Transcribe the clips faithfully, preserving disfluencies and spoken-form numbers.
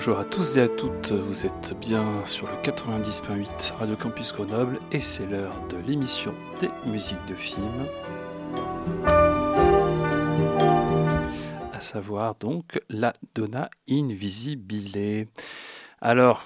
bonjour à tous et à toutes, vous êtes bien sur le quatre-vingt-dix virgule huit Radio Campus Grenoble et c'est l'heure de l'émission des musiques de films. À savoir donc la Donna Invisibile. Alors,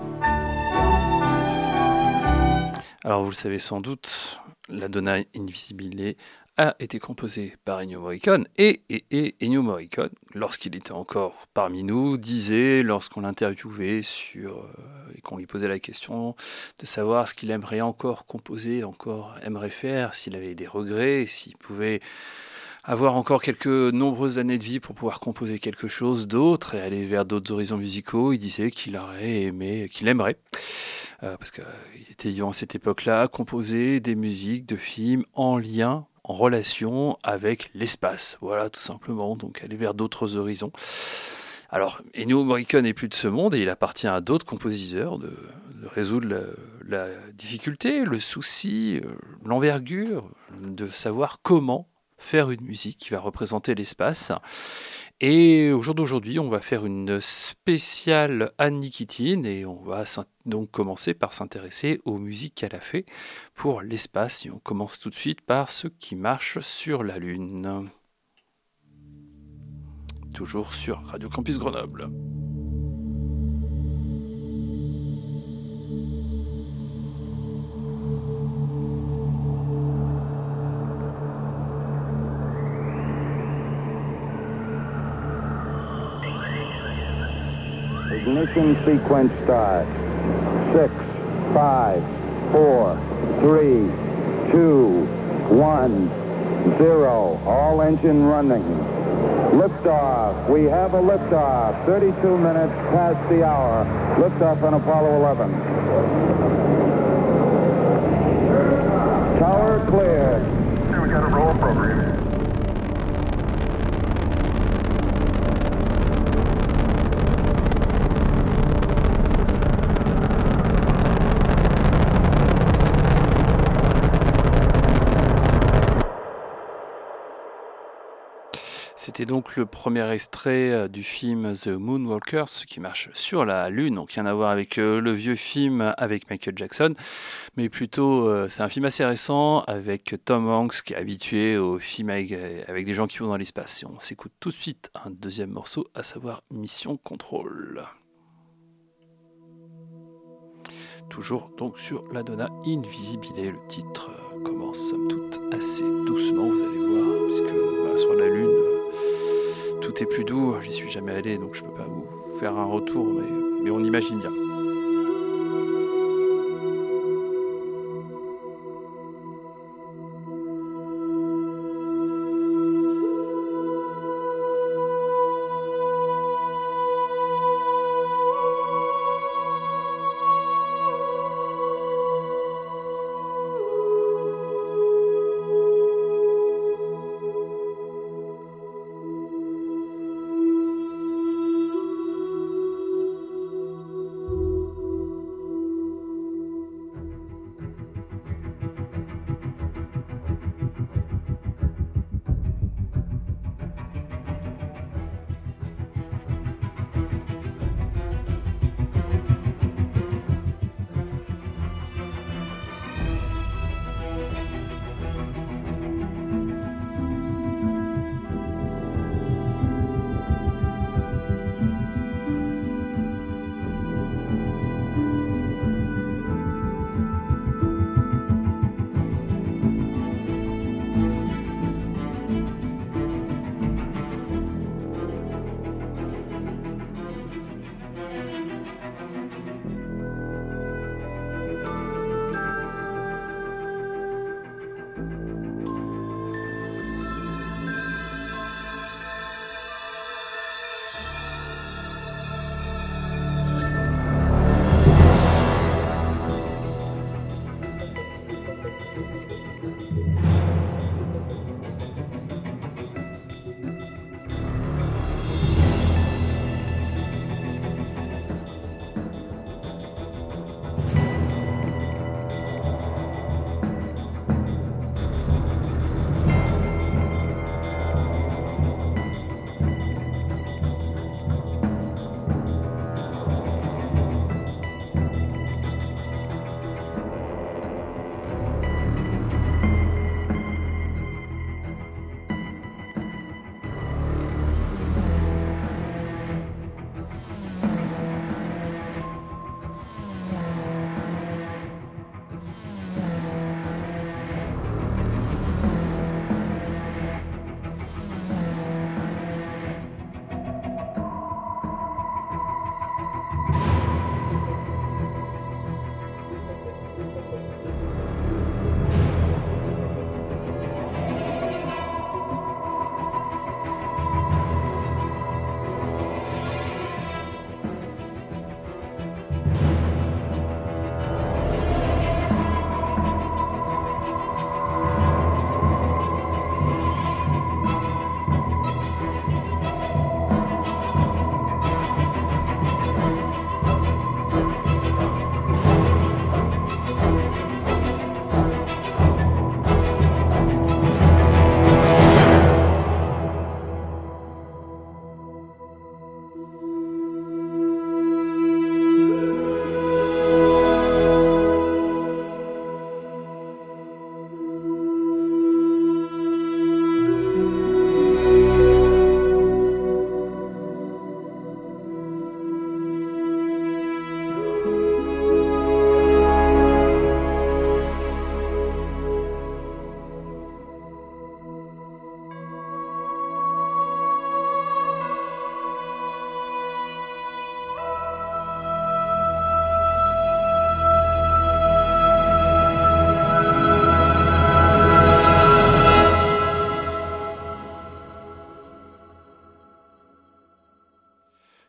alors vous le savez sans doute, la Donna Invisibile a été composé par Ennio Morricone et, et, et Ennio Morricone, lorsqu'il était encore parmi nous, disait, lorsqu'on l'interviewait sur, euh, et qu'on lui posait la question de savoir ce qu'il aimerait encore composer, encore aimerait faire, s'il avait des regrets, s'il pouvait avoir encore quelques nombreuses années de vie pour pouvoir composer quelque chose d'autre et aller vers d'autres horizons musicaux, il disait qu'il aurait aimé, qu'il aimerait, euh, parce qu'il était vivant à cette époque-là, composer des musiques de films en lien en relation avec l'espace, voilà tout simplement, donc aller vers d'autres horizons. Alors, Ennio Morricone n'est plus de ce monde et il appartient à d'autres compositeurs de, de résoudre la, la difficulté, le souci, l'envergure, de savoir comment faire une musique qui va représenter l'espace. Et au jour d'aujourd'hui, on va faire une spéciale Anne Nikitin et on va donc commencer par s'intéresser aux musiques qu'elle a fait pour l'espace. Et on commence tout de suite par ce qui marche sur la Lune. Toujours sur Radio Campus Grenoble. Ignition sequence start. Six, five, four, three, two, one, zero. All engine running. Liftoff. We have a liftoff. thirty-two minutes past the hour. Liftoff on Apollo eleven. Tower cleared. We got a roll program. C'était donc le premier extrait du film The Moonwalkers, qui marche sur la Lune, donc rien à voir avec le vieux film avec Michael Jackson, mais plutôt c'est un film assez récent avec Tom Hanks qui est habitué aux films avec, avec des gens qui vont dans l'espace. Et on s'écoute tout de suite un deuxième morceau, à savoir Mission Control. Toujours donc sur la Donna Invisibile, le titre commence somme toute assez doucement, vous allez voir, puisque bah, sur la Lune, tout est plus doux, j'y suis jamais allé, donc je peux pas vous faire un retour, mais, mais on imagine bien.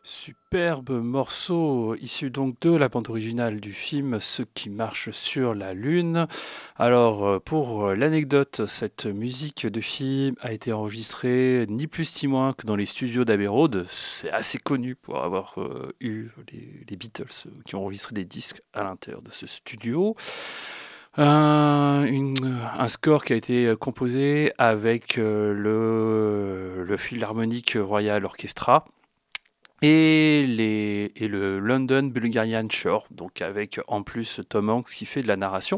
Superbe morceau issu donc de la bande originale du film Ceux qui marchent sur la Lune. Alors pour l'anecdote, cette musique de film a été enregistrée ni plus ni moins que dans les studios d'Abbey Road. C'est assez connu pour avoir euh, eu les, les Beatles qui ont enregistré des disques à l'intérieur de ce studio. Un, une, un score qui a été composé avec euh, le, le Philharmonic Royal Orchestra et, les, et le London Bulgarian Shore, donc avec en plus Tom Hanks qui fait de la narration.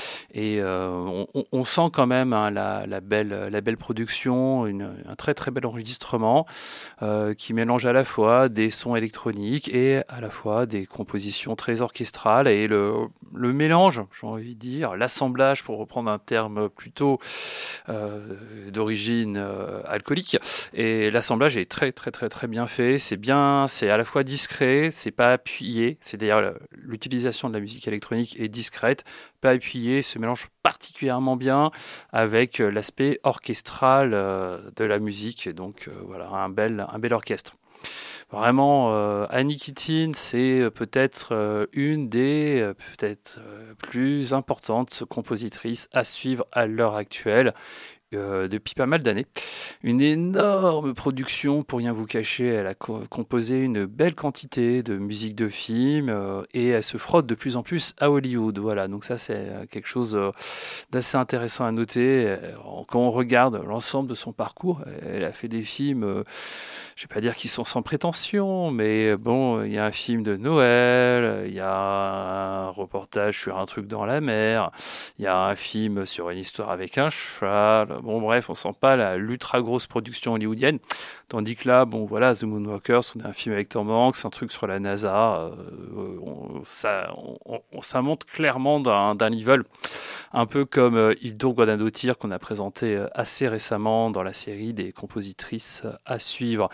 Et euh, on, on sent quand même hein, la, la, belle, la belle production, une, un très très bel enregistrement euh, qui mélange à la fois des sons électroniques et à la fois des compositions très orchestrales. Et le, le mélange, j'ai envie de dire, l'assemblage, pour reprendre un terme plutôt euh, d'origine euh, alcoolique, et l'assemblage est très très très très bien fait. C'est bien, c'est à la fois discret, c'est pas appuyé. C'est d'ailleurs l'utilisation de la musique électronique est discrète, pas appuyé, se mélange particulièrement bien avec l'aspect orchestral euh, de la musique. Donc euh, voilà, un bel un bel orchestre. Vraiment, euh, Annie Keating, c'est peut-être euh, une des euh, peut-être euh, plus importantes compositrices à suivre à l'heure actuelle. Euh, depuis pas mal d'années. Une énorme production, pour rien vous cacher. Elle a co- composé une belle quantité de musique de film euh, et elle se frotte de plus en plus à Hollywood. Voilà, donc ça c'est quelque chose euh, d'assez intéressant à noter. Euh, Quand on regarde l'ensemble de son parcours, elle a fait des films, euh, je vais pas dire qu'ils sont sans prétention, mais bon, il y a un film de Noël, il y a un reportage sur un truc dans la mer, il y a un film sur une histoire avec un cheval. Bon, bref, on sent pas la, l'ultra grosse production hollywoodienne. Tandis que là, bon, voilà, The Moonwalkers, on a un film avec Tom Hanks, un truc sur la NASA. Euh, on, ça, on, on, ça monte clairement d'un, d'un level. Un peu comme euh, Hildur Guðnadóttir, qu'on a présenté euh, assez récemment dans la série des compositrices euh, à suivre.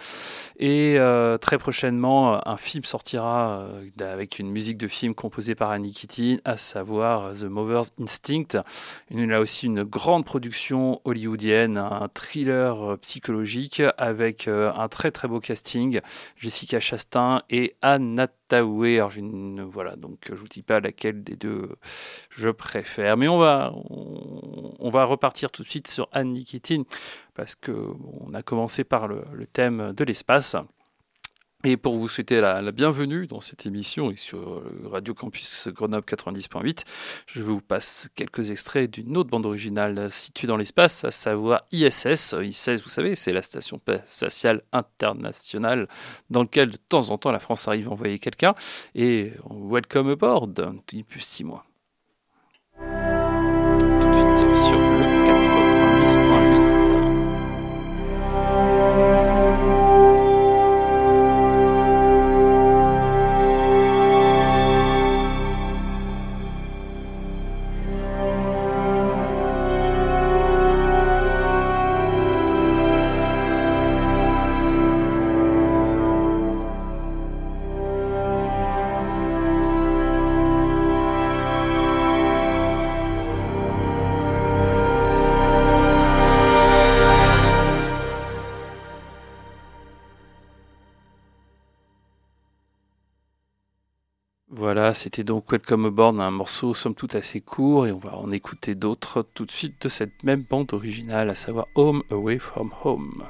Et euh, très prochainement, un film sortira euh, avec une musique de film composée par Annie Keating, à savoir The Mother's Instinct. Une, là aussi une grande production hollywoodienne, un thriller psychologique avec euh, un très très beau casting, Jessica Chastain et Anne Hathaway. Alors, une, voilà, donc je vous dis pas laquelle des deux je préfère, mais on va on, on va repartir tout de suite sur Annie Keating parce que bon, on a commencé par le, le thème de l'espace. Et pour vous souhaiter la, la bienvenue dans cette émission et sur Radio Campus Grenoble quatre-vingt-dix point huit, je vous passe quelques extraits d'une autre bande originale située dans l'espace, à savoir I S S. I S S, vous savez, c'est la Station Spatiale Internationale dans laquelle de temps en temps la France arrive à envoyer quelqu'un. Et welcome aboard, ni plus six mois. Tout de suite sur le quatre-vingt-dix point huit. Voilà, c'était donc Welcome Aboard, un morceau somme toute assez court, et on va en écouter d'autres tout de suite de cette même bande originale, à savoir Home Away from Home.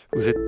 Vous êtes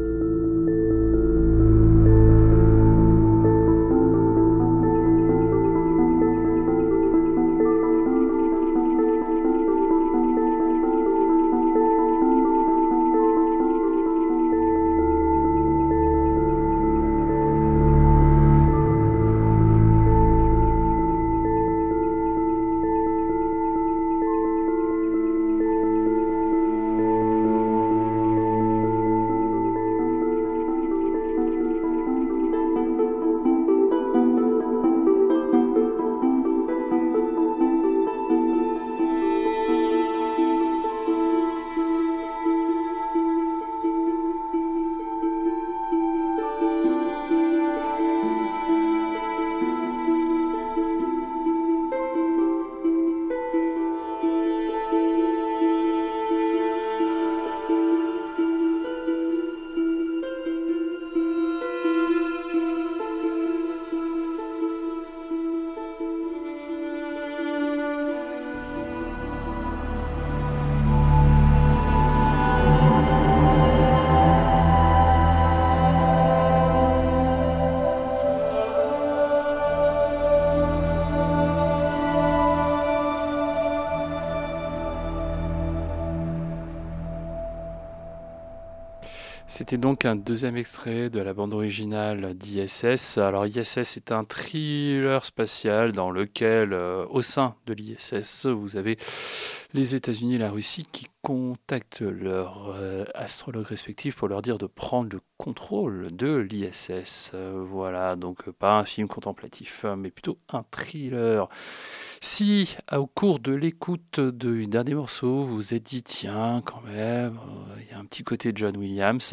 C'était donc un deuxième extrait de la bande originale d'I S S. Alors I S S est un thriller spatial dans lequel, euh, au sein de l'I S S, vous avez les États-Unis et la Russie qui contactent leurs euh, astrologues respectifs pour leur dire de prendre le contrôle de l'I S S. Euh, voilà, donc euh, pas un film contemplatif, hein, mais plutôt un thriller. Si, au cours de l'écoute du dernier morceau, vous vous êtes dit, tiens, quand même, il euh, y a un petit côté John Williams,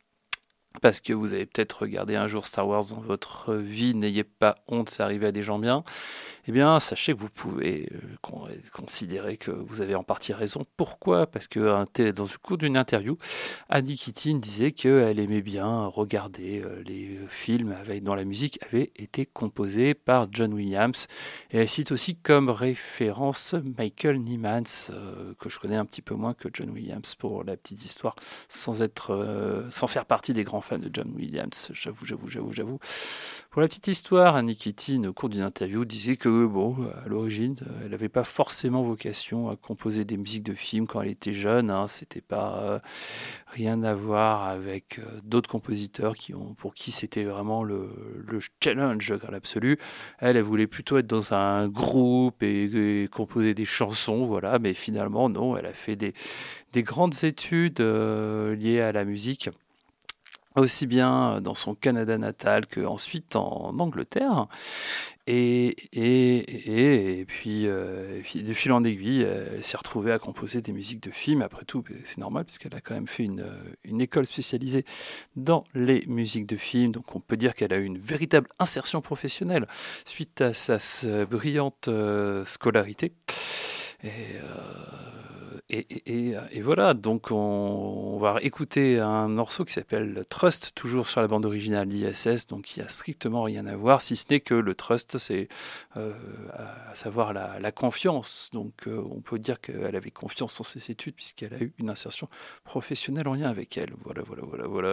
parce que vous avez peut-être regardé un jour Star Wars dans votre vie, n'ayez pas honte, c'est arrivé à des gens bien, eh bien, sachez que vous pouvez euh, considérer que vous avez en partie raison. Pourquoi ? Parce que dans le cours d'une interview, Annie Keating disait qu'elle aimait bien regarder euh, les films avec, dont la musique avait été composée par John Williams. Et elle cite aussi comme référence Michael Nyman, euh, que je connais un petit peu moins que John Williams pour la petite histoire, sans, être, euh, sans faire partie des grands fans de John Williams. J'avoue, j'avoue, j'avoue, j'avoue. Pour la petite histoire, Annie Keating, au cours d'une interview, disait que, bon, à l'origine, elle n'avait pas forcément vocation à composer des musiques de films quand elle était jeune. Hein. C'était pas euh, rien à voir avec euh, d'autres compositeurs qui ont, pour qui c'était vraiment le, le challenge à l'absolu. Elle, elle voulait plutôt être dans un groupe et, et composer des chansons, voilà. Mais finalement, non, elle a fait des, des grandes études euh, liées à la musique, aussi bien dans son Canada natal qu'ensuite en Angleterre. Et, et, et, et, puis, euh, et puis, de fil en aiguille, elle s'est retrouvée à composer des musiques de films. Après tout, c'est normal, puisqu'elle a quand même fait une, une école spécialisée dans les musiques de films. Donc on peut dire qu'elle a eu une véritable insertion professionnelle suite à sa, sa brillante euh, scolarité. Et, euh, et, et, et voilà, donc on, on va écouter un morceau qui s'appelle Trust, toujours sur la bande originale d'I S S, donc qui a strictement rien à voir, si ce n'est que le trust, c'est euh, à savoir la, la confiance. Donc euh, on peut dire qu'elle avait confiance en ses études puisqu'elle a eu une insertion professionnelle en lien avec elle. Voilà, voilà, voilà, voilà.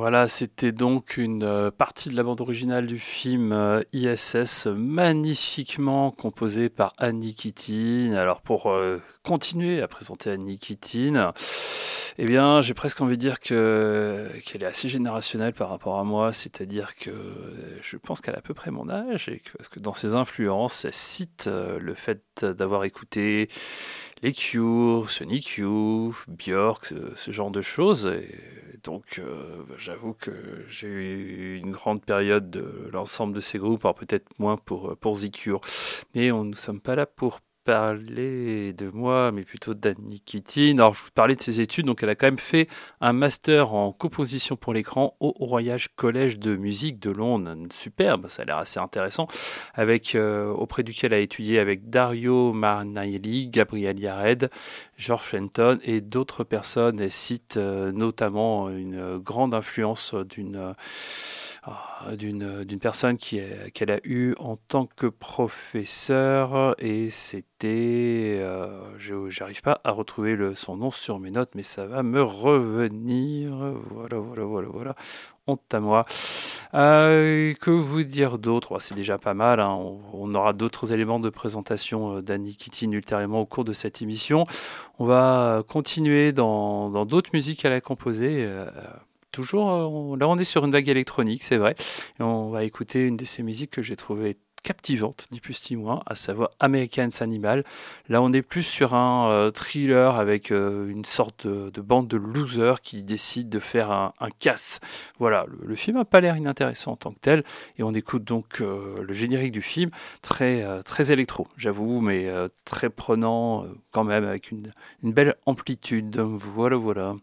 Voilà, c'était donc une euh, partie de la bande originale du film euh, I S S, magnifiquement composée par Annie Keating. Alors pour euh, continuer à présenter Annie Keating, eh bien j'ai presque envie de dire que, qu'elle est assez générationnelle par rapport à moi, c'est-à-dire que je pense qu'elle a à peu près mon âge, et que, parce que dans ses influences, elle cite euh, le fait d'avoir écouté les Cure, Sonic Youth, Björk, ce, ce genre de choses. Et donc, euh, j'avoue que j'ai eu une grande période de l'ensemble de ces groupes, alors peut-être moins pour, pour The Cure. Mais on, nous ne sommes pas là pour parler de moi, mais plutôt d'Annie Keating. Alors, je vous parlais de ses études, donc elle a quand même fait un master en composition pour l'écran au Royal College de musique de Londres. Superbe, ça a l'air assez intéressant, avec, euh, auprès duquel elle a étudié avec Dario Marnaelli, Gabriel Yared, George Fenton et d'autres personnes. Elle cite euh, notamment une grande influence d'une... Euh, D'une, d'une personne qui est, qu'elle a eue en tant que professeur, et c'était, euh, je j'arrive pas à retrouver le, son nom sur mes notes, mais ça va me revenir. Voilà, voilà, voilà, voilà. Honte à moi. Euh, que vous dire d'autre? Oh, c'est déjà pas mal, hein. on, on aura d'autres éléments de présentation d'Annie Keating ultérieurement au cours de cette émission. On va continuer dans, dans d'autres musiques qu'elle a composées. Euh, Toujours, on, là on est sur une vague électronique, c'est vrai. Et on va écouter une de ces musiques que j'ai trouvée captivante, ni plus ni moins, à savoir American Animal. Là on est plus sur un euh, thriller avec euh, une sorte de, de bande de losers qui décident de faire un, un casse. Voilà, le, le film n'a pas l'air inintéressant en tant que tel, et on écoute donc euh, le générique du film, très, euh, très électro, j'avoue, mais euh, très prenant euh, quand même, avec une, une belle amplitude. Voilà, voilà.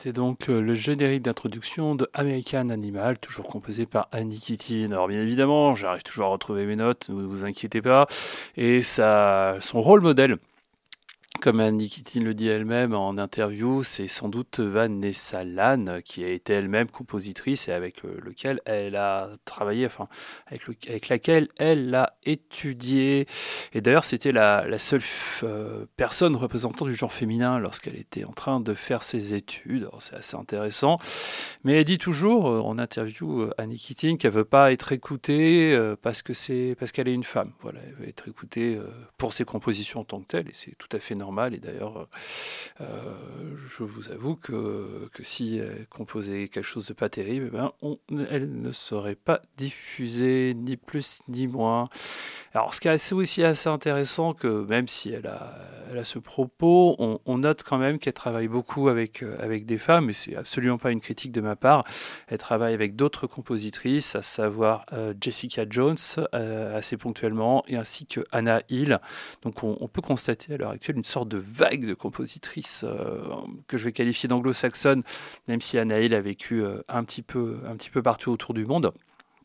C'était donc euh, le générique d'introduction de American Animal, toujours composé par Annie Keating. Alors bien évidemment, j'arrive toujours à retrouver mes notes, ne vous inquiétez pas. Et ça, son rôle modèle, comme Annie Keating le dit elle-même en interview, c'est sans doute Vanessa Lann, qui a été elle-même compositrice et avec euh, lequel elle a travaillé, enfin avec, le, avec laquelle elle a étudié. Et d'ailleurs, c'était la, la seule euh, personne représentant du genre féminin lorsqu'elle était en train de faire ses études. Alors, c'est assez intéressant. Mais elle dit toujours euh, en interview, euh, Annie Keating, qu'elle veut pas être écoutée euh, parce que c'est parce qu'elle est une femme. Voilà, elle veut être écoutée euh, pour ses compositions en tant que telle, et c'est tout à fait normal. Et d'ailleurs, euh, je vous avoue que, que si elle composait quelque chose de pas terrible, eh ben, on, elle ne serait pas diffusée, ni plus ni moins. Alors, ce qui est assez, aussi assez intéressant, que même si elle a, elle a ce propos, on, on note quand même qu'elle travaille beaucoup avec, euh, avec des femmes, et c'est absolument pas une critique de ma part. Elle travaille avec d'autres compositrices, à savoir euh, Jessica Jones, euh, assez ponctuellement, et ainsi que Anna Hill. Donc, on, on peut constater à l'heure actuelle une sorte de vague de compositrices euh, que je vais qualifier d'anglo-saxonne, même si Anna Hill a vécu euh, un petit peu, un petit peu partout autour du monde,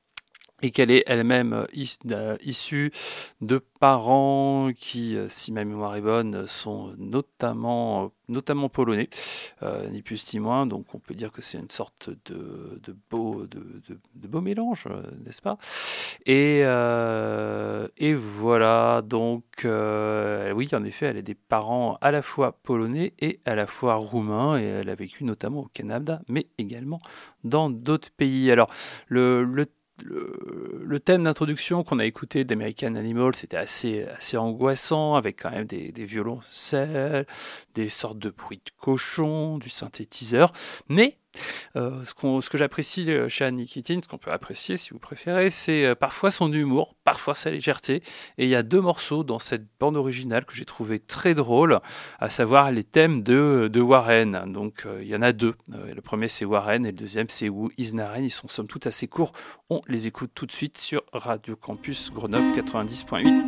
et qu'elle est elle-même issue de parents qui, si ma mémoire est bonne, sont notamment, notamment polonais, euh, ni plus ni moins. Donc on peut dire que c'est une sorte de, de, beau, de, de, de beau mélange, n'est-ce pas ? Et, euh, et voilà, donc euh, oui, en effet, elle a des parents à la fois polonais et à la fois roumains, et elle a vécu notamment au Canada, mais également dans d'autres pays. Alors, le, le Le, le thème d'introduction qu'on a écouté d'American Animal, c'était assez, assez angoissant, avec quand même des, des violoncelles, des sortes de bruits de cochon, du synthétiseur. Mais euh, ce, qu'on, ce que j'apprécie chez Annie Keating, ce qu'on peut apprécier si vous préférez, c'est euh, parfois son humour, parfois sa légèreté. Et il y a deux morceaux dans cette bande originale que j'ai trouvé très drôles, à savoir les thèmes de, de Warren. Donc euh, il y en a deux. Euh, le premier c'est Warren et le deuxième c'est Who is Naren. Ils sont somme toute assez courts. On les écoute tout de suite sur Radio Campus Grenoble quatre-vingt-dix point huit.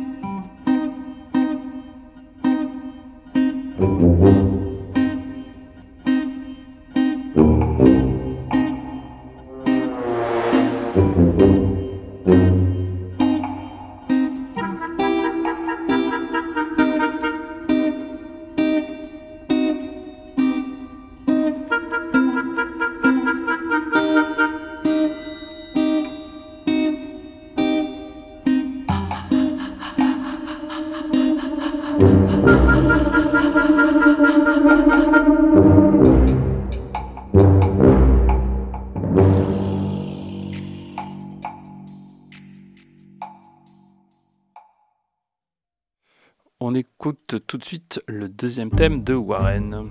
On écoute tout de suite le deuxième thème de Warren.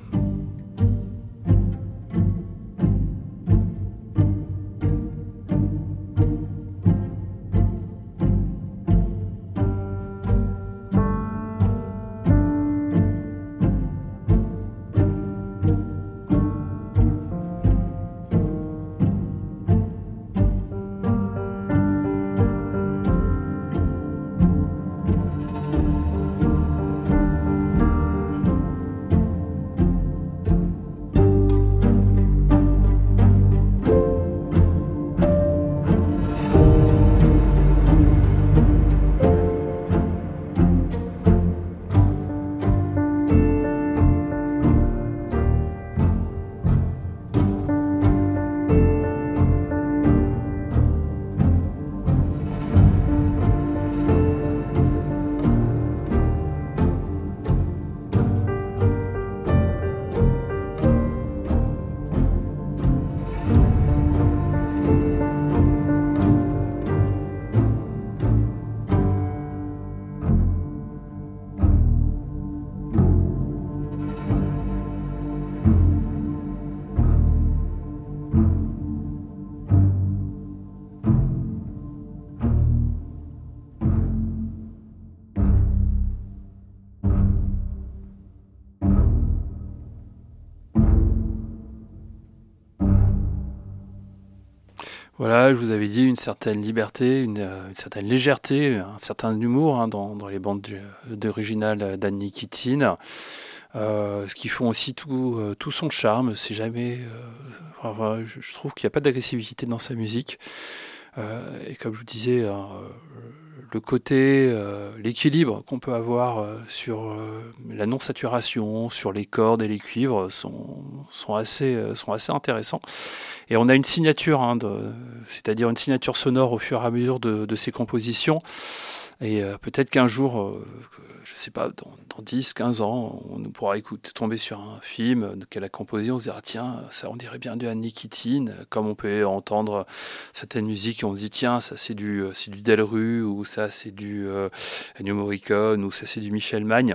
Voilà, je vous avais dit une certaine liberté, une, une certaine légèreté, un certain humour hein, dans, dans les bandes d'original d'Annie Keating. euh, ce qui font aussi tout, euh, tout son charme. C'est jamais, euh, enfin, je, je trouve qu'il n'y a pas d'agressivité dans sa musique. Euh, et comme je vous disais, hein, le côté, euh, l'équilibre qu'on peut avoir euh, sur euh, la non-saturation, sur les cordes et les cuivres sont, sont, assez, euh, sont assez intéressants. Et on a une signature, hein, de, c'est-à-dire une signature sonore au fur et à mesure de, de ses compositions. Et euh, peut-être qu'un jour, euh, je ne sais pas, dans, dans dix, quinze ans, on pourra écouter, tomber sur un film qu'elle a composé, on se dira, tiens, ça on dirait bien du Annie Keating, comme on peut entendre certaines musiques et on se dit, tiens, ça c'est du, c'est du Delru, ou ça c'est du euh, Ennio Morricone, ou ça c'est du Michel Magne.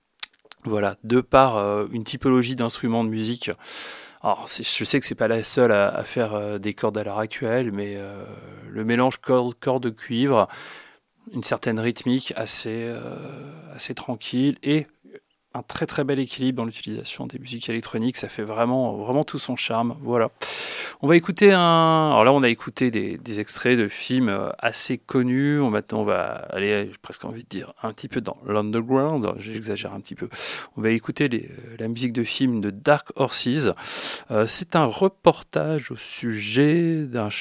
Voilà, de par euh, une typologie d'instruments de musique. Alors, c'est, je sais que c'est pas la seule à, à faire euh, des cordes à l'heure actuelle, mais euh, le mélange corde, corde cuivre, une certaine rythmique assez, euh, assez tranquille et un très très bel équilibre dans l'utilisation des musiques électroniques, ça fait vraiment, vraiment tout son charme. Voilà. On va écouter un. Alors là, on a écouté des, des extraits de films assez connus. On, maintenant, on va aller, j'ai presque envie de dire, un petit peu dans l'underground. J'exagère un petit peu. On va écouter les, la musique de film de Dark Horses. Euh, c'est un reportage au sujet d'un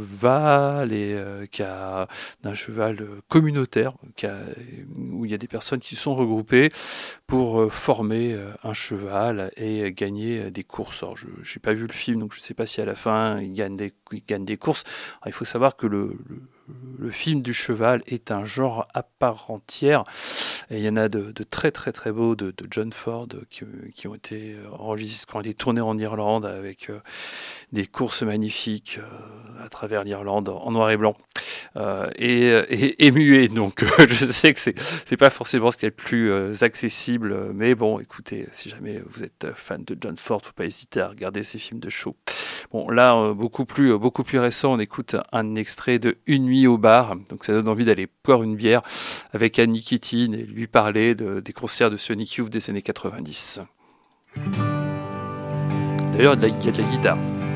cheval et euh, qui a, d'un cheval communautaire qui a, où il y a des personnes qui sont regroupées pour former un cheval et gagner des courses. Alors, je n'ai pas vu le film, donc je ne sais pas si à la fin, il gagne des, il gagne des courses. Alors, il faut savoir que le, le, le film du cheval est un genre à part entière. Et il y en a de, de très très très beaux de, de John Ford qui, qui ont été enregistrés, qui ont été tournés en Irlande avec euh, des courses magnifiques euh, à travers l'Irlande en noir et blanc. Euh, et, et, et muet, donc euh, je sais que c'est, c'est pas forcément ce qui est le plus euh, accessible, mais bon, écoutez, si jamais vous êtes fan de John Ford, faut pas hésiter à regarder ces films de show. Bon, là, euh, beaucoup plus, euh, beaucoup plus récent, on écoute un extrait de Une nuit au bar, donc ça donne envie d'aller boire une bière avec Annie Keating et lui parler de, des concerts de Sonic Youth des années quatre-vingt-dix. D'ailleurs, il y a de la guitare.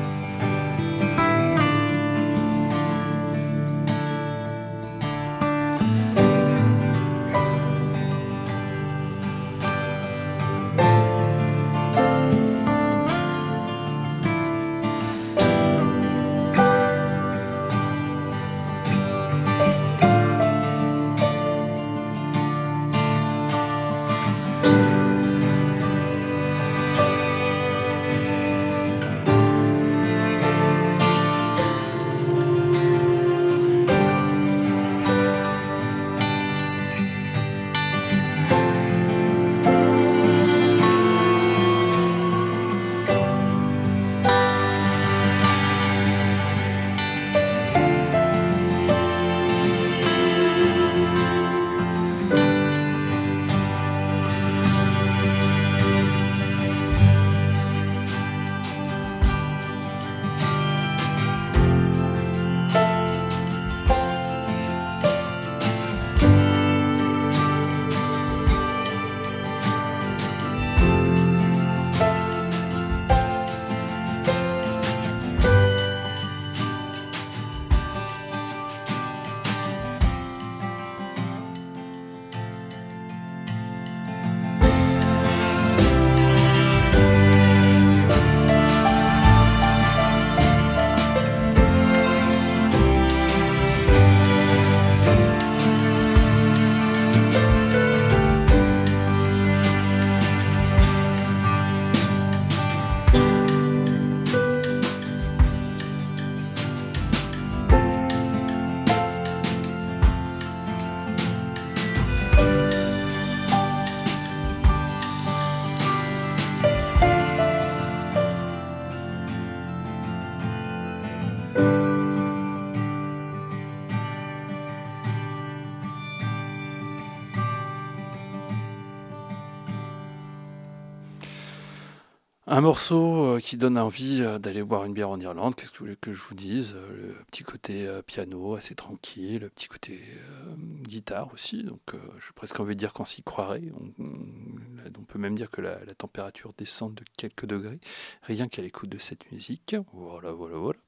Un morceau qui donne envie d'aller boire une bière en Irlande, qu'est-ce que vous voulez que je vous dise? Le petit côté piano assez tranquille, le petit côté euh, guitare aussi, donc euh, j'ai presque envie de dire qu'on s'y croirait. On, on, on peut même dire que la, la température descend de quelques degrés, rien qu'à l'écoute de cette musique. Voilà, voilà, voilà.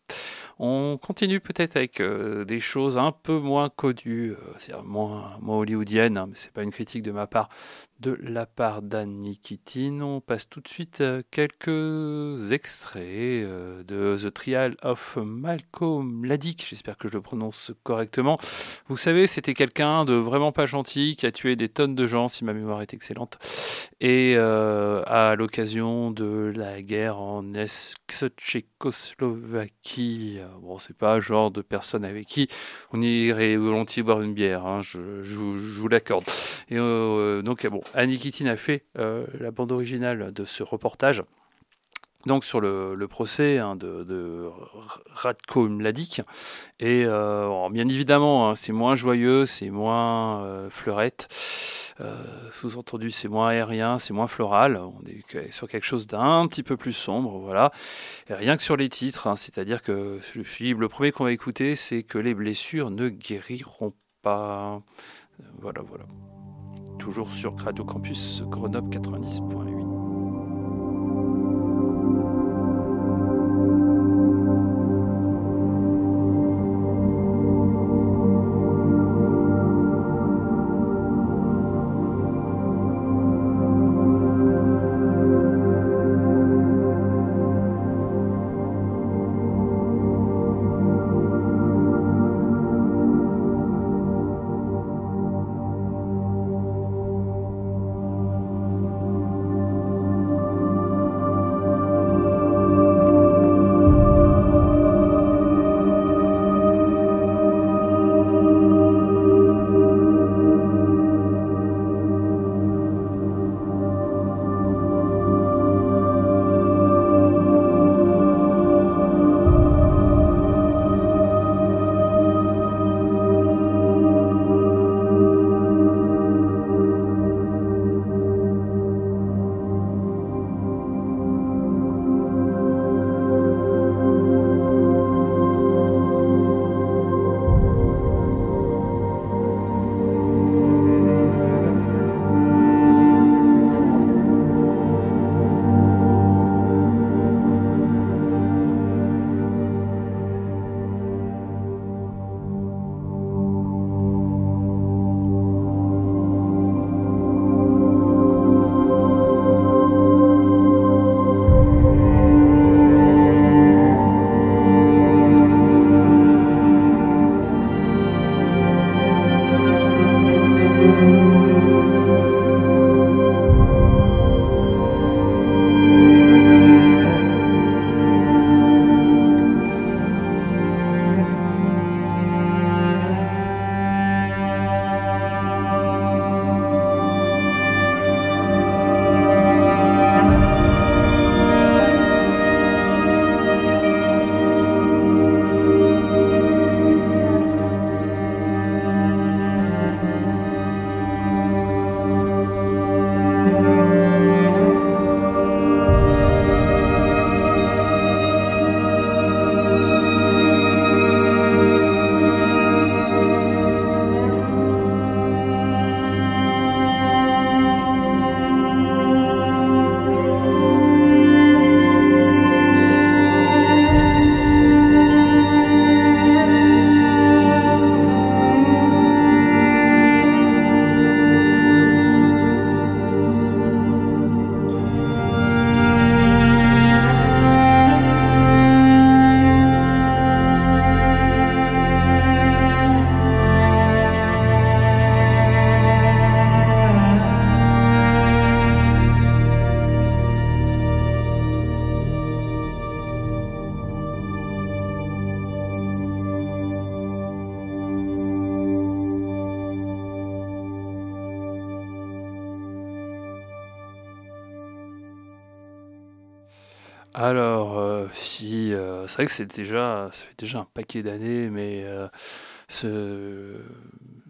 On continue peut-être avec euh, des choses un peu moins connues, euh, c'est-à-dire moins, moins hollywoodiennes, hein, mais c'est pas une critique de ma part, de la part d'Anne Nikitin. On passe tout de suite euh, quelques extraits euh, de The Trial of Malcolm Ladick, j'espère que je le prononce correctement. Vous savez, c'était quelqu'un de vraiment pas gentil, qui a tué des tonnes de gens, si ma mémoire est excellente, et euh, à l'occasion de la guerre en ex-Tchécoslovaquie. Bon, c'est pas le genre de personne avec qui on irait volontiers boire une bière, hein, je, je, je vous l'accorde. Et euh, donc, bon, Anne Nikitin a fait euh, la bande originale de ce reportage. Donc sur le, le procès hein, de, de Ratko Mladic. Et euh, bon, bien évidemment, hein, c'est moins joyeux, c'est moins euh, fleurette. Euh, sous-entendu, c'est moins aérien, c'est moins floral. On est sur quelque chose d'un petit peu plus sombre, voilà. Et rien que sur les titres, hein, c'est-à-dire que Philippe, le premier qu'on va écouter, c'est que les blessures ne guériront pas. Voilà, voilà. Toujours sur Radio Campus Grenoble quatre-vingt-dix point huit. Alors, euh, si, euh, c'est vrai que c'est déjà, ça fait déjà un paquet d'années, mais euh, ce,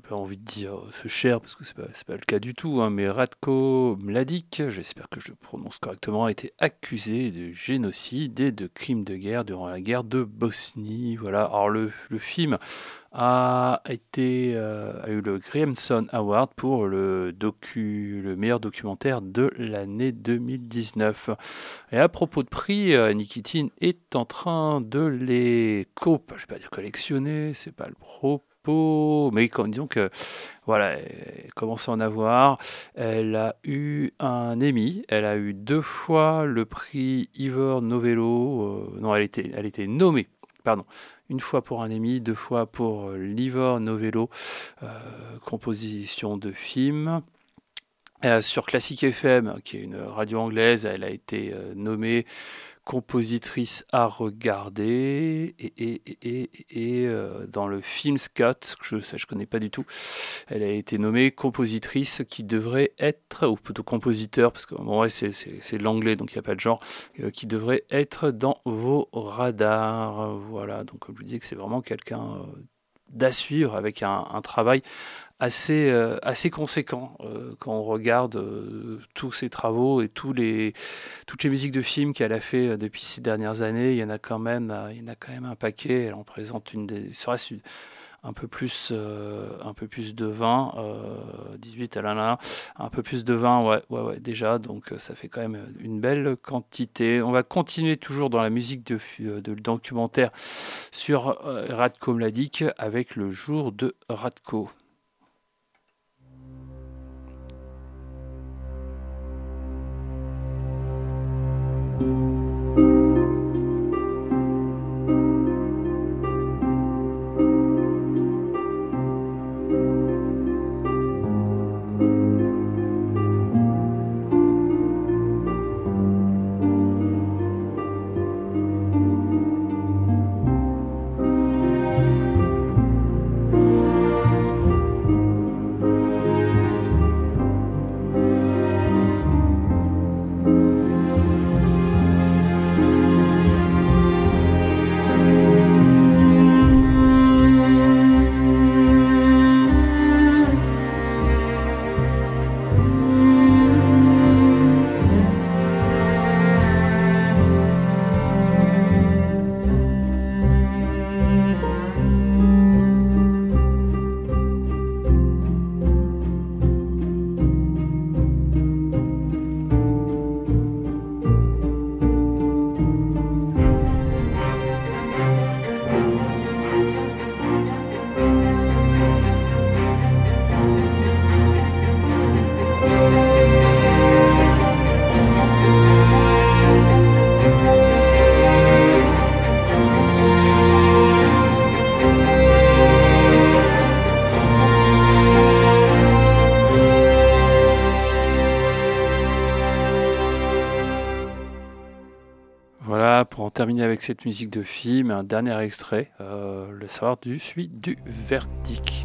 pas envie de dire ce cher, parce que c'est pas, c'est pas le cas du tout, hein, mais Ratko Mladic, j'espère que je le prononce correctement, a été accusé de génocide et de crimes de guerre durant la guerre de Bosnie. Voilà. Alors le, le film a été euh, a eu le Graham-Son Award pour le docu le meilleur documentaire de l'année deux mille dix-neuf. Et à propos de prix, euh, Nikitin est en train de les co je vais pas dire collectionner, c'est pas le propos, mais quand, disons que voilà, elle commence à en avoir. Elle a eu un Emmy, elle a eu deux fois le prix Ivor Novello, euh, non elle était elle était nommée. Pardon, une fois pour un Emmy, deux fois pour l'Ivor Novello, euh, composition de film. Euh, sur Classic F M, qui est une radio anglaise, elle a été euh, nommée compositrice à regarder. Et, et, et, et, et euh, dans le film Scott, que je ne je connais pas du tout, elle a été nommée compositrice qui devrait être, ou plutôt compositeur, parce que bon, ouais, c'est, c'est, c'est de l'anglais, donc il n'y a pas de genre, euh, qui devrait être dans vos radars. Voilà, donc comme je vous dis, que c'est vraiment quelqu'un euh, d'à suivre, avec un, un travail assez, euh, assez conséquent euh, quand on regarde euh, tous ses travaux et tous les, toutes les musiques de films qu'elle a fait euh, depuis ces dernières années. Il y en a quand même, euh, il y en a quand même un paquet. Elle en présente une des, serait-ce un peu plus, euh, un peu plus de vingt, euh, dix-huit, elle en a un peu plus de vingt, ouais, ouais, ouais, déjà. Donc ça fait quand même une belle quantité. On va continuer toujours dans la musique de, de documentaire sur euh, Ratko Mladic avec le jour de Ratko. Terminer avec cette musique de film, un dernier extrait, euh, le savoir du suite du verdict.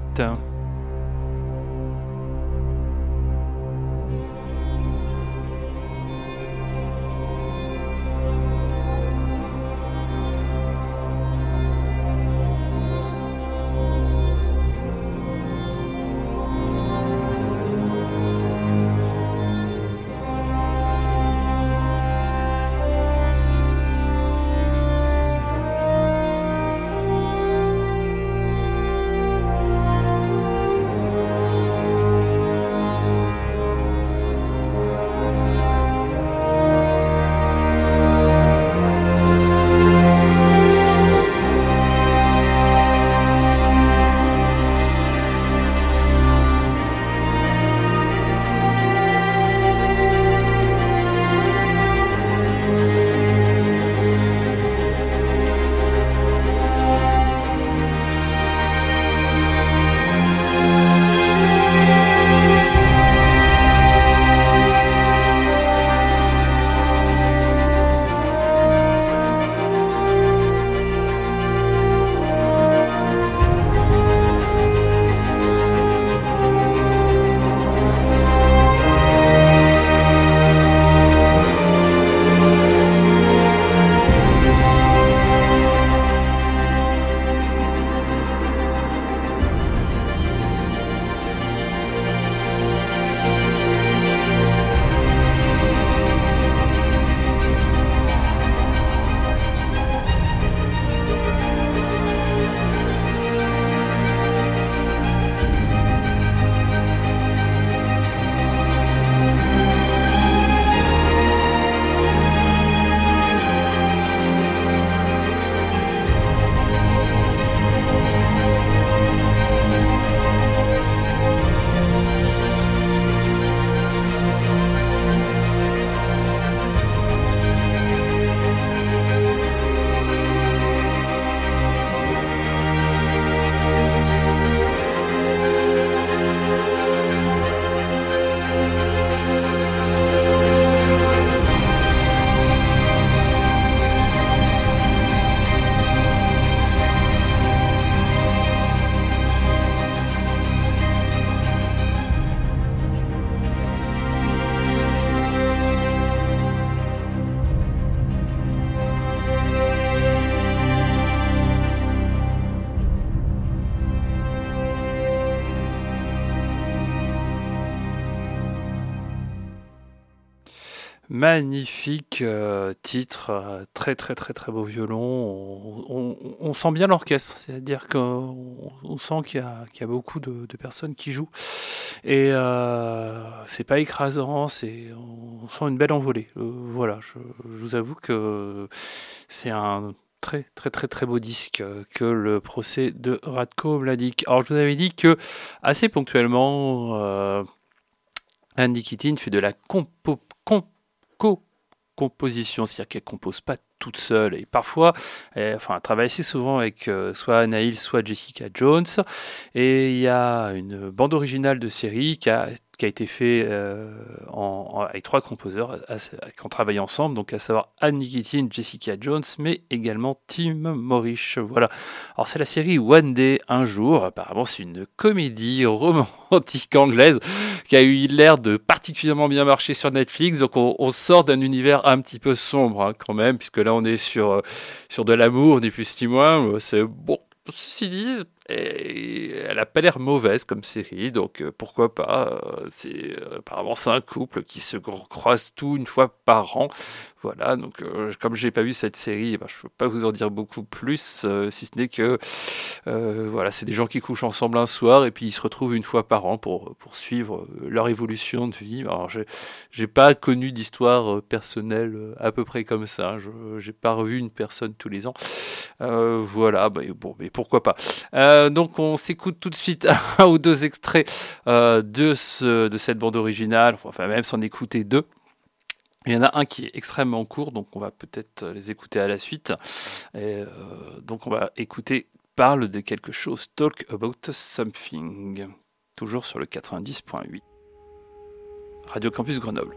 Magnifique euh, titre, euh, très très très très beau violon. On, on- on sent bien l'orchestre, c'est-à-dire qu'on on sent qu'il y a, qu'il y a beaucoup de, de personnes qui jouent. Et euh, c'est pas écrasant, c'est, on sent une belle envolée. Euh, voilà, je, je vous avoue que c'est un très très très très beau disque euh, que le procès de Ratko Mladic. Alors je vous avais dit que assez ponctuellement, euh, Andy Keating fait de la compo, com- co-composition, c'est-à-dire qu'elle compose pas toute seule. Et parfois, elle, enfin, elle travaille assez souvent avec euh, soit Anaïl, soit Jessica Jones. Et il y a une bande originale de série qui a, qui a été faite euh, en, en- avec trois composeurs à- à- qui ont travaillé ensemble, donc à savoir Andy Keating, Jessica Jones, mais également Tim Morrish. Voilà. Alors c'est la série One Day, un jour. Apparemment, c'est une comédie romantique anglaise qui a eu l'air de particulièrement bien marcher sur Netflix. Donc on, on sort d'un univers un petit peu sombre hein, quand même, puisque là on est sur, euh, sur de l'amour, ni plus ni moins. C'est bon, ceci dit, et elle a pas l'air mauvaise comme série, donc euh, pourquoi pas. euh, c'est euh, apparemment c'est un couple qui se gro- croise tout une fois par an. Voilà, donc euh, comme j'ai pas vu cette série, eh ben, je peux pas vous en dire beaucoup plus, euh, si ce n'est que euh, voilà, c'est des gens qui couchent ensemble un soir et puis ils se retrouvent une fois par an pour, pour suivre euh, leur évolution de vie. Alors, j'ai, j'ai pas connu d'histoire euh, personnelle euh, à peu près comme ça. Je, j'ai pas revu une personne tous les ans. Euh, voilà, bah, bon, mais pourquoi pas. Euh, donc, on s'écoute tout de suite un ou deux extraits euh, de, ce, de cette bande originale, enfin, même s'en écouter deux. Il y en a un qui est extrêmement court, donc on va peut-être les écouter à la suite. Et, euh, donc on va écouter Parle de quelque chose, Talk About Something, toujours sur le quatre-vingt-dix point huit. Radio Campus Grenoble.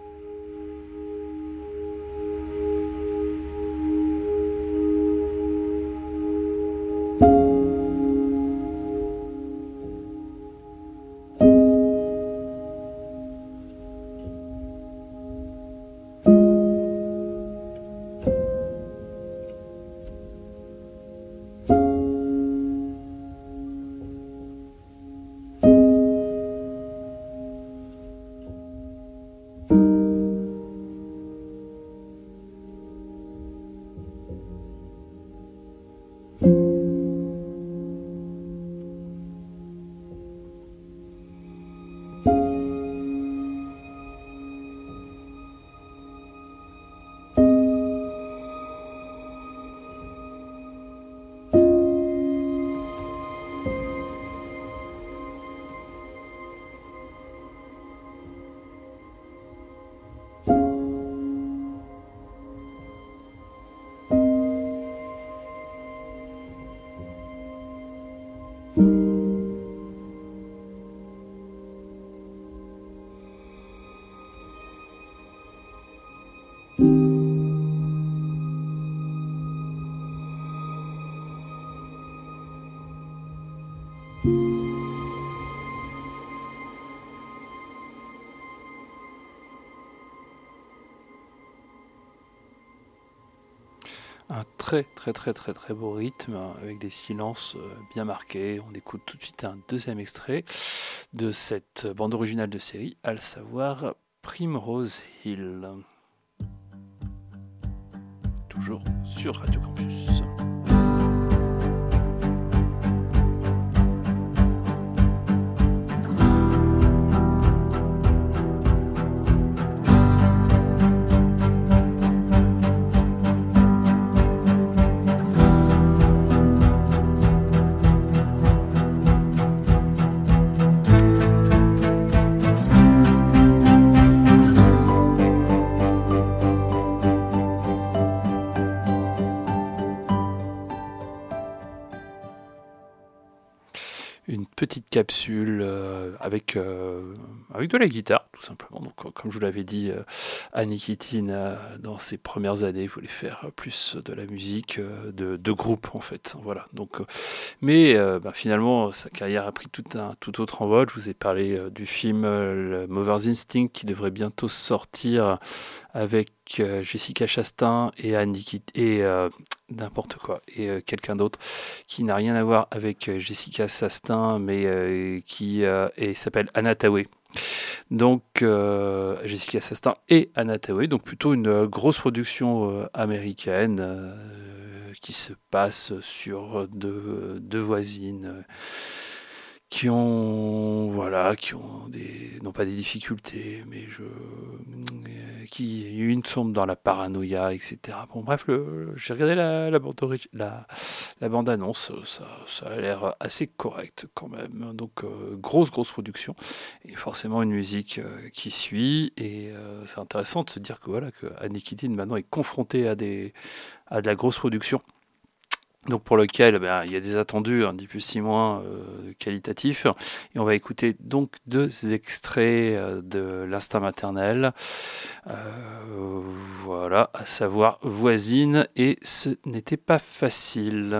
Un très très très très très beau rythme avec des silences bien marqués. On écoute tout de suite un deuxième extrait de cette bande originale de série, à savoir Primrose Hill. Toujours sur Radio Campus. Petite capsule euh, avec, euh, avec de la guitare, tout simplement. Donc, comme je vous l'avais dit, euh, Andy Keating, euh, dans ses premières années, voulait faire plus de la musique euh, de, de groupe, en fait. Voilà. Donc, euh, mais euh, bah, finalement, sa carrière a pris tout un tout autre envol. Je vous ai parlé euh, du film euh, Mother's Instinct qui devrait bientôt sortir avec euh, Jessica Chastain et Andy Keating et euh, n'importe quoi et euh, quelqu'un d'autre qui n'a rien à voir avec euh, Jessica Chastain mais euh, qui euh, et s'appelle Anna Tawai. Donc euh, Jessica Chastain et Anna Thaoué, donc plutôt une euh, grosse production euh, américaine euh, qui se passe sur deux, deux voisines euh, qui ont voilà qui ont des non pas des difficultés mais je euh, qui une tombe dans la paranoïa, etc. Bon bref, le, j'ai regardé la, la bande origi- la, la bande annonce, ça, ça a l'air assez correct quand même, donc euh, grosse grosse production et forcément une musique euh, qui suit, et euh, c'est intéressant de se dire que voilà que Annie Keating maintenant est confrontée à des à de la grosse production, donc pour lequel ben, il y a des attendus, un dit plus six mois euh, qualitatifs. Et on va écouter donc deux extraits euh, de L'Instinct maternel. Euh, voilà, à savoir Voisine et Ce n'était pas facile.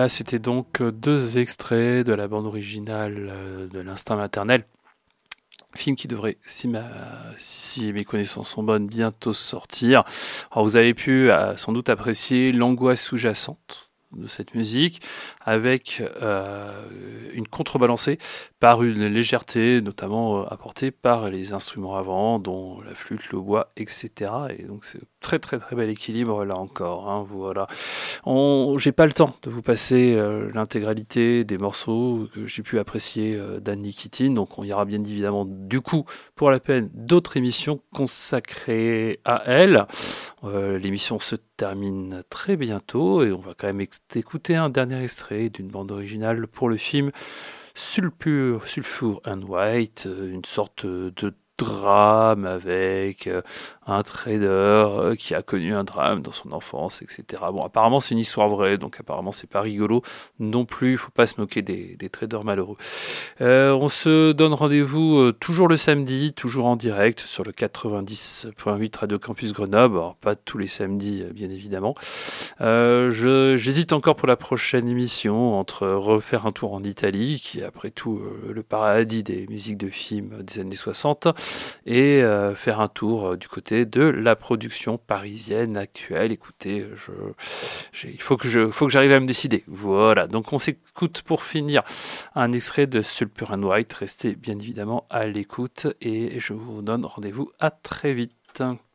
Voilà, c'était donc deux extraits de la bande originale de l'Instinct maternel. Film qui devrait, si, ma, si mes connaissances sont bonnes, bientôt sortir. Alors vous avez pu euh, sans doute apprécier l'angoisse sous-jacente de cette musique, avec euh, une contrebalancée par une légèreté, notamment euh, apportée par les instruments avant, dont la flûte, le bois, et cetera. Et donc c'est très très très bel équilibre là encore. Hein, voilà. On, j'ai pas le temps de vous passer euh, l'intégralité des morceaux que j'ai pu apprécier euh, d'Anne Nikitin, donc on ira bien évidemment du coup pour la peine d'autres émissions consacrées à elle. Euh, l'émission se termine très bientôt et on va quand même écouter un dernier extrait d'une bande originale pour le film Sulphur, Sulphur and White, une sorte de drame avec un trader qui a connu un drame dans son enfance, et cetera. Bon, apparemment c'est une histoire vraie, donc apparemment c'est pas rigolo non plus. Il faut pas se moquer des, des traders malheureux. Euh, on se donne rendez-vous euh, toujours le samedi, toujours en direct sur le quatre-vingt-dix point huit Radio Campus Grenoble. Alors pas tous les samedis, bien évidemment. Euh, je, j'hésite encore pour la prochaine émission entre refaire un tour en Italie, qui est après tout euh, le paradis des musiques de films des années soixante, et euh, faire un tour euh, du côté de la production parisienne actuelle. Écoutez, je, j'ai, il faut que je, faut que j'arrive à me décider. Voilà. Donc on s'écoute pour finir un extrait de Sulphur and White. Restez bien évidemment à l'écoute et je vous donne rendez-vous à très vite.